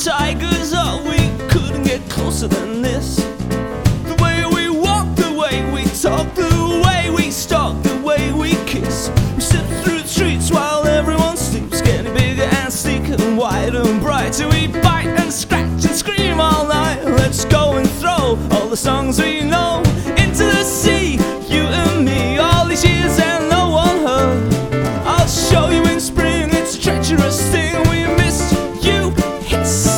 tigers, oh, we couldn't get closer than this. The way we walk, the way we talk, the way we stalk, the way we kiss. We step through the streets while everyone sleeps, getting bigger and sleeker and wider and brighter. We bite and scratch and scream all night. Let's go and throw all the songs we